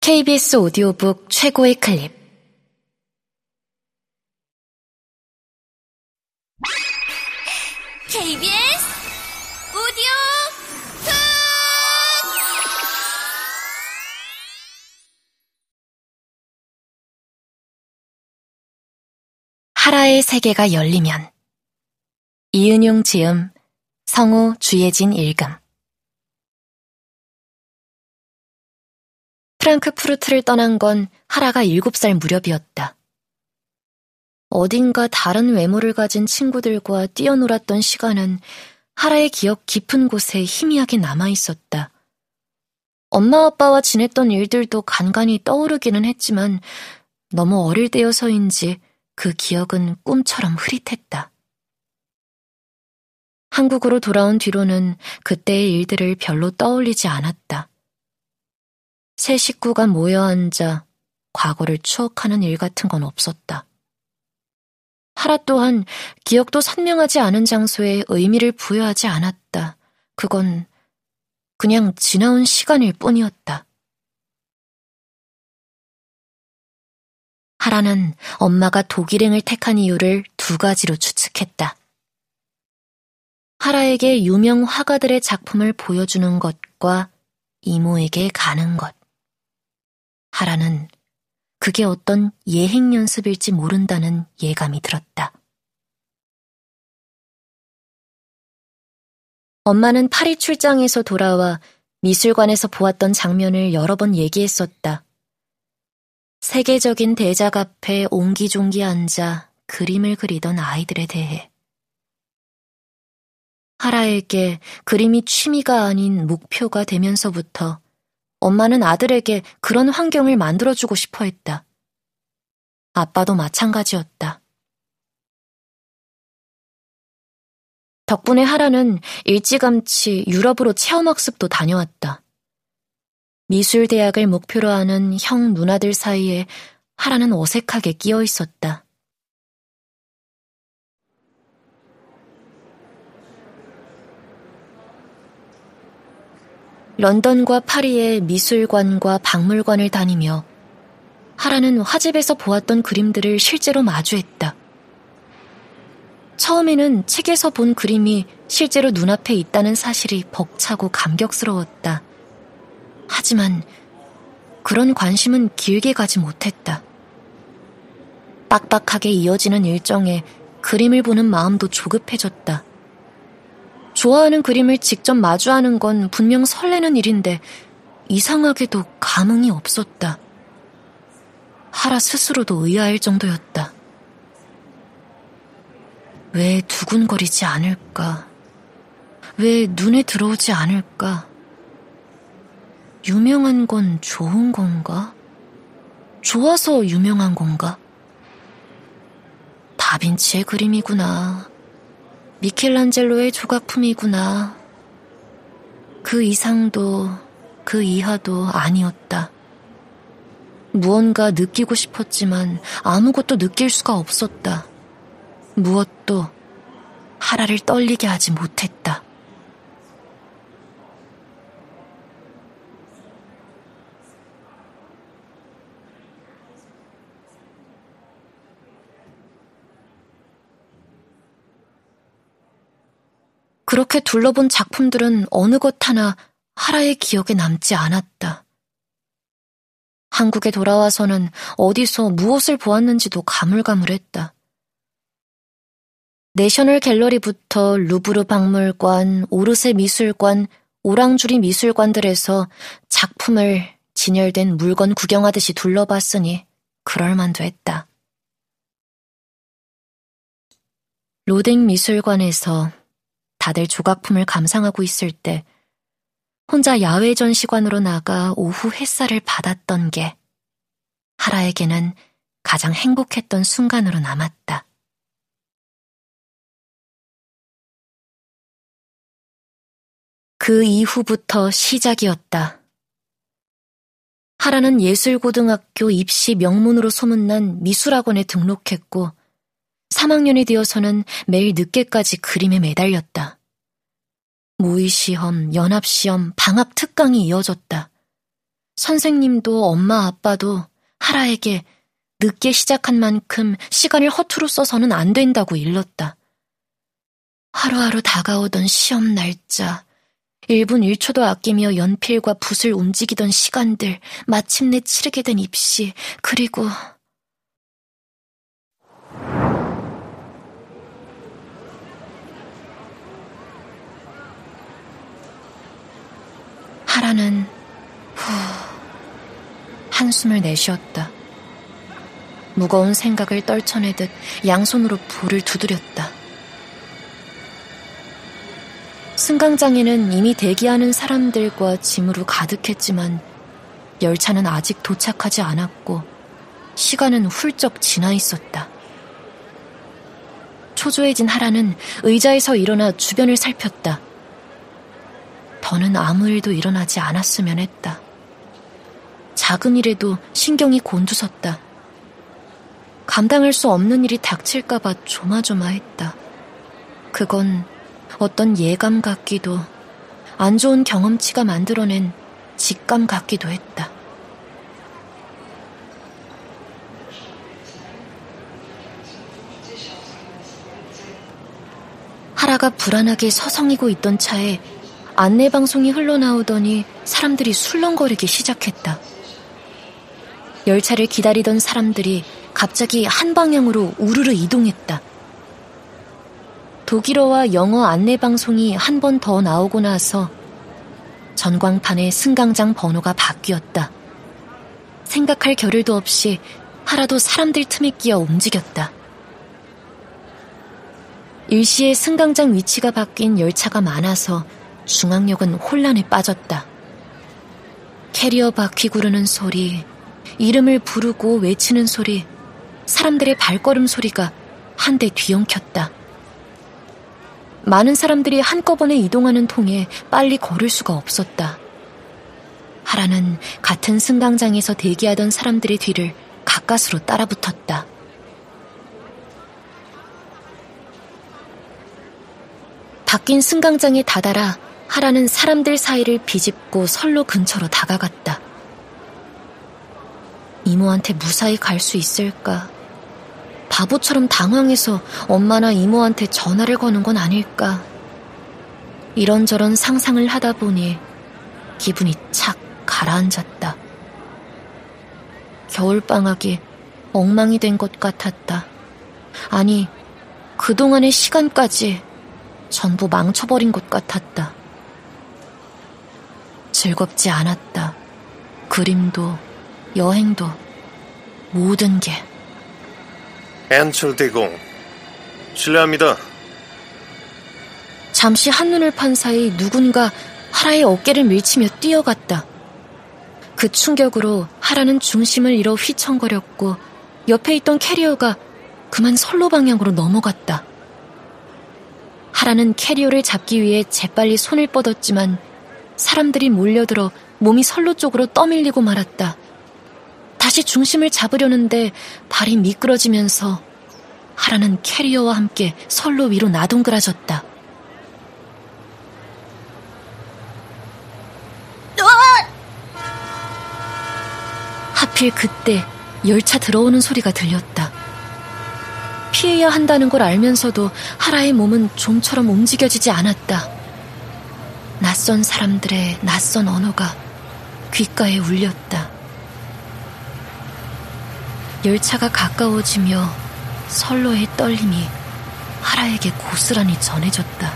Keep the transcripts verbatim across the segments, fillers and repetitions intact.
케이비에스 오디오북 최고의 클립. 케이비에스 오디오북! 하라의 세계가 열리면. 이은용 지음, 성우 주예진 읽음. 프랑크푸르트를 떠난 건 하라가 일곱 살 무렵이었다. 어딘가 다른 외모를 가진 친구들과 뛰어놀았던 시간은 하라의 기억 깊은 곳에 희미하게 남아있었다. 엄마 아빠와 지냈던 일들도 간간히 떠오르기는 했지만 너무 어릴 때여서인지 그 기억은 꿈처럼 흐릿했다. 한국으로 돌아온 뒤로는 그때의 일들을 별로 떠올리지 않았다. 세 식구가 모여 앉아 과거를 추억하는 일 같은 건 없었다. 하라 또한 기억도 선명하지 않은 장소에 의미를 부여하지 않았다. 그건 그냥 지나온 시간일 뿐이었다. 하라는 엄마가 독일행을 택한 이유를 두 가지로 추측했다. 하라에게 유명 화가들의 작품을 보여주는 것과 이모에게 가는 것. 하라는 그게 어떤 예행 연습일지 모른다는 예감이 들었다. 엄마는 파리 출장에서 돌아와 미술관에서 보았던 장면을 여러 번 얘기했었다. 세계적인 대작 앞에 옹기종기 앉아 그림을 그리던 아이들에 대해. 하라에게 그림이 취미가 아닌 목표가 되면서부터 엄마는 아들에게 그런 환경을 만들어주고 싶어 했다. 아빠도 마찬가지였다. 덕분에 하라는 일찌감치 유럽으로 체험학습도 다녀왔다. 미술대학을 목표로 하는 형 누나들 사이에 하라는 어색하게 끼어 있었다. 런던과 파리의 미술관과 박물관을 다니며 하라는 화집에서 보았던 그림들을 실제로 마주했다. 처음에는 책에서 본 그림이 실제로 눈앞에 있다는 사실이 벅차고 감격스러웠다. 하지만 그런 관심은 길게 가지 못했다. 빡빡하게 이어지는 일정에 그림을 보는 마음도 조급해졌다. 좋아하는 그림을 직접 마주하는 건 분명 설레는 일인데 이상하게도 감흥이 없었다. 하라 스스로도 의아할 정도였다. 왜 두근거리지 않을까? 왜 눈에 들어오지 않을까? 유명한 건 좋은 건가? 좋아서 유명한 건가? 다빈치의 그림이구나. 미켈란젤로의 조각품이구나. 그 이상도 그 이하도 아니었다. 무언가 느끼고 싶었지만 아무것도 느낄 수가 없었다. 무엇도 하라를 떨리게 하지 못했다. 그렇게 둘러본 작품들은 어느 것 하나 하라의 기억에 남지 않았다. 한국에 돌아와서는 어디서 무엇을 보았는지도 가물가물했다. 내셔널 갤러리부터 루브르 박물관, 오르세 미술관, 오랑주리 미술관들에서 작품을 진열된 물건 구경하듯이 둘러봤으니 그럴만도 했다. 로댕 미술관에서 다들 조각품을 감상하고 있을 때 혼자 야외 전시관으로 나가 오후 햇살을 받았던 게 하라에게는 가장 행복했던 순간으로 남았다. 그 이후부터 시작이었다. 하라는 예술고등학교 입시 명문으로 소문난 미술학원에 등록했고 삼 학년이 되어서는 매일 늦게까지 그림에 매달렸다. 모의시험, 연합시험, 방학 특강이 이어졌다. 선생님도 엄마 아빠도 하라에게 늦게 시작한 만큼 시간을 허투루 써서는 안 된다고 일렀다. 하루하루 다가오던 시험 날짜, 일 분 일 초도 아끼며 연필과 붓을 움직이던 시간들, 마침내 치르게 된 입시, 그리고 하라는 후 한숨을 내쉬었다. 무거운 생각을 떨쳐내듯 양손으로 볼을 두드렸다. 승강장에는 이미 대기하는 사람들과 짐으로 가득했지만 열차는 아직 도착하지 않았고 시간은 훌쩍 지나 있었다. 초조해진 하라는 의자에서 일어나 주변을 살폈다. 더는 아무 일도 일어나지 않았으면 했다. 작은 일에도 신경이 곤두섰다. 감당할 수 없는 일이 닥칠까봐 조마조마했다. 그건 어떤 예감 같기도, 안 좋은 경험치가 만들어낸 직감 같기도 했다. 하라가 불안하게 서성이고 있던 차에 안내방송이 흘러나오더니 사람들이 술렁거리기 시작했다. 열차를 기다리던 사람들이 갑자기 한 방향으로 우르르 이동했다. 독일어와 영어 안내방송이 한 번 더 나오고 나서 전광판의 승강장 번호가 바뀌었다. 생각할 겨를도 없이 하라도 사람들 틈에 끼어 움직였다. 일시에 승강장 위치가 바뀐 열차가 많아서 중앙역은 혼란에 빠졌다. 캐리어 바퀴 구르는 소리, 이름을 부르고 외치는 소리, 사람들의 발걸음 소리가 한데 뒤엉켰다. 많은 사람들이 한꺼번에 이동하는 통에 빨리 걸을 수가 없었다. 하라는 같은 승강장에서 대기하던 사람들의 뒤를 가까스로 따라붙었다. 바뀐 승강장에 다다라 하라는 사람들 사이를 비집고 선로 근처로 다가갔다. 이모한테 무사히 갈 수 있을까? 바보처럼 당황해서 엄마나 이모한테 전화를 거는 건 아닐까? 이런저런 상상을 하다 보니 기분이 착 가라앉았다. 겨울방학이 엉망이 된 것 같았다. 아니, 그동안의 시간까지 전부 망쳐버린 것 같았다. 즐겁지 않았다. 그림도, 여행도, 모든 게. 엔철대공, 실례합니다. 잠시 한눈을 판 사이 누군가 하라의 어깨를 밀치며 뛰어갔다. 그 충격으로 하라는 중심을 잃어 휘청거렸고 옆에 있던 캐리어가 그만 선로 방향으로 넘어갔다. 하라는 캐리어를 잡기 위해 재빨리 손을 뻗었지만 사람들이 몰려들어 몸이 선로 쪽으로 떠밀리고 말았다. 다시 중심을 잡으려는데 발이 미끄러지면서 하라는 캐리어와 함께 선로 위로 나동그라졌다. 하필 그때 열차 들어오는 소리가 들렸다. 피해야 한다는 걸 알면서도 하라의 몸은 좀처럼 움직여지지 않았다. 낯선 사람들의 낯선 언어가 귓가에 울렸다. 열차가 가까워지며 선로의 떨림이 하라에게 고스란히 전해졌다.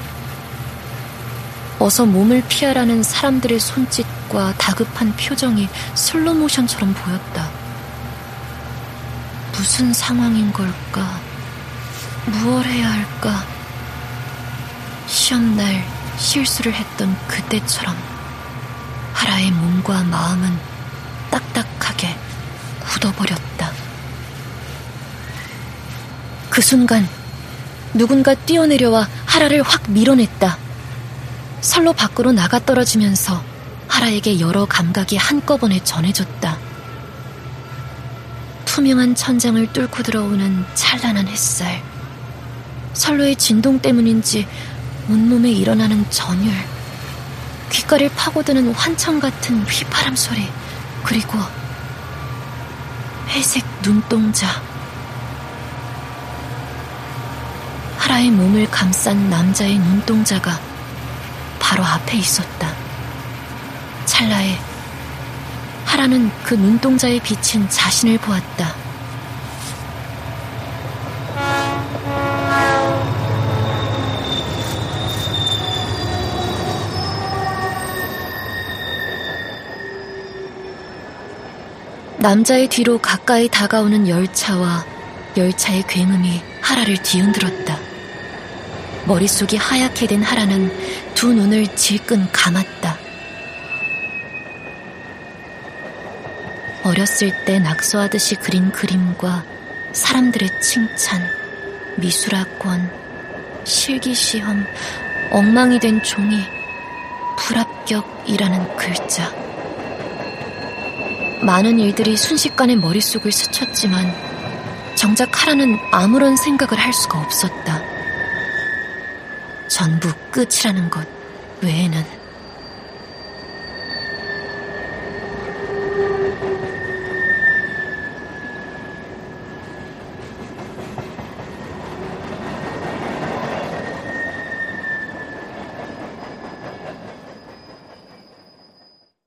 어서 몸을 피하라는 사람들의 손짓과 다급한 표정이 슬로모션처럼 보였다. 무슨 상황인 걸까? 무얼 해야 할까? 시험날 실수를 했던 그때처럼 하라의 몸과 마음은 딱딱하게 굳어버렸다. 그 순간 누군가 뛰어내려와 하라를 확 밀어냈다. 선로 밖으로 나가 떨어지면서 하라에게 여러 감각이 한꺼번에 전해졌다. 투명한 천장을 뚫고 들어오는 찬란한 햇살, 선로의 진동 때문인지 온몸에 일어나는 전율, 귓가를 파고드는 환청 같은 휘파람 소리, 그리고 회색 눈동자. 하라의 몸을 감싼 남자의 눈동자가 바로 앞에 있었다. 찰나에 하라는 그 눈동자에 비친 자신을 보았다. 남자의 뒤로 가까이 다가오는 열차와 열차의 굉음이 하라를 뒤흔들었다. 머릿속이 하얗게 된 하라는 두 눈을 질끈 감았다. 어렸을 때 낙서하듯이 그린 그림과 사람들의 칭찬, 미술학원, 실기시험, 엉망이 된 종이, 불합격이라는 글자. 많은 일들이 순식간에 머릿속을 스쳤지만 정작 하라는 아무런 생각을 할 수가 없었다. 전부 끝이라는 것 외에는.